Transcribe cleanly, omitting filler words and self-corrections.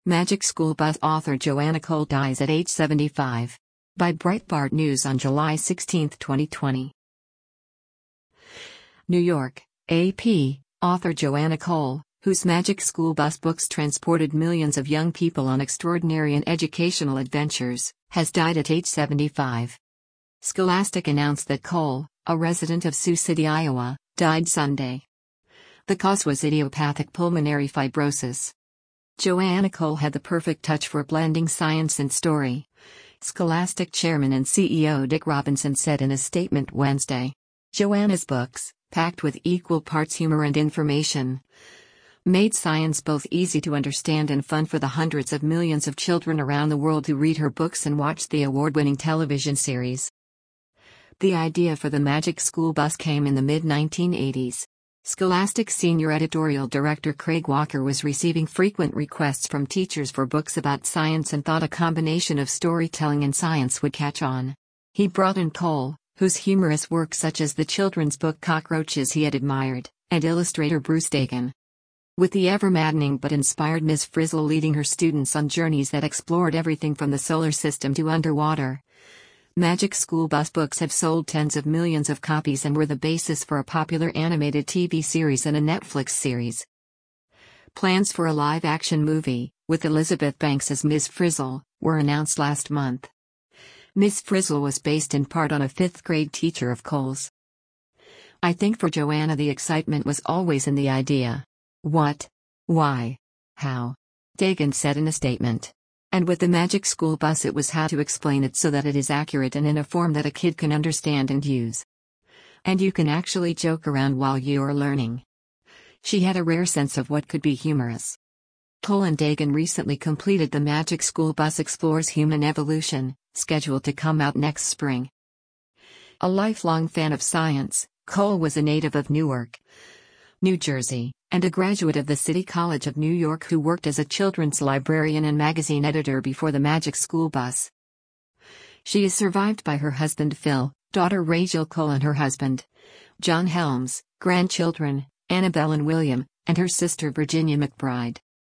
Magic School Bus author Joanna Cole dies at age 75. By Breitbart News on July 16, 2020. New York, AP, author Joanna Cole, whose Magic School Bus books transported millions of young people on extraordinary and educational adventures, has died at age 75. Scholastic announced that Cole, a resident of Sioux City, Iowa, died Sunday. The cause was idiopathic pulmonary fibrosis. Joanna Cole had the perfect touch for blending science and story, Scholastic chairman and CEO Dick Robinson said in a statement Wednesday. Joanna's books, packed with equal parts humor and information, made science both easy to understand and fun for the hundreds of millions of children around the world who read her books and watch the award-winning television series. The idea for the Magic School Bus came in the mid-1980s. Scholastic senior editorial director Craig Walker was receiving frequent requests from teachers for books about science and thought a combination of storytelling and science would catch on. He brought in Cole, whose humorous work such as the children's book Cockroaches he had admired, and illustrator Bruce Dagan. With the ever-maddening but inspired Ms. Frizzle leading her students on journeys that explored everything from the solar system to underwater, Magic School Bus books have sold tens of millions of copies and were the basis for a popular animated TV series and a Netflix series. Plans for a live-action movie, with Elizabeth Banks as Ms. Frizzle, were announced last month. Ms. Frizzle was based in part on a fifth-grade teacher of Cole's. I think for Joanna the excitement was always in the idea. What? Why? How? Dagan said in a statement. And with the Magic School Bus it was how to explain it so that it is accurate and in a form that a kid can understand and use. And you can actually joke around while you're learning. She had a rare sense of what could be humorous. Cole and Dagan recently completed The Magic School Bus Explores Human Evolution, scheduled to come out next spring. A lifelong fan of science, Cole was a native of Newark, New Jersey, and a graduate of the City College of New York who worked as a children's librarian and magazine editor before the Magic School Bus. She is survived by her husband Phil, daughter Rachel Cole and her husband, John Helms, grandchildren, Annabelle and William, and her sister Virginia McBride.